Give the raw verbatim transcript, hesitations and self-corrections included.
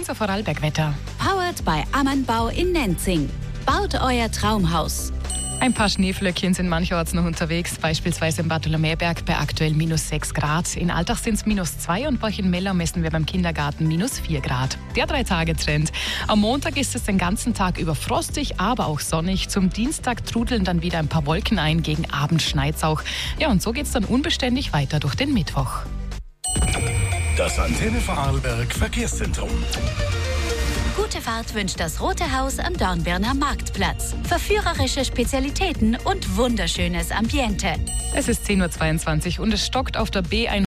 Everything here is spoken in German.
unser Vorarlberg-Wetter. Powered by Ammanbau in Nenzing. Baut euer Traumhaus. Ein paar Schneeflöckchen sind mancherorts noch unterwegs, beispielsweise im Bartholomäberg bei aktuell minus sechs Grad. In Altach sind es minus zwei und bei euch in Mellau messen wir beim Kindergarten minus vier Grad. Der Drei-Tage-Trend. Am Montag ist es den ganzen Tag über frostig, aber auch sonnig. Zum Dienstag trudeln dann wieder ein paar Wolken ein, gegen Abend schneit's auch. Ja, und so geht's dann unbeständig weiter durch den Mittwoch. Das Antenne Vorarlberg Verkehrszentrum. Gute Fahrt wünscht das Rote Haus am Dornbirner Marktplatz. Verführerische Spezialitäten und wunderschönes Ambiente. Es ist zehn Uhr zweiundzwanzig und es stockt auf der B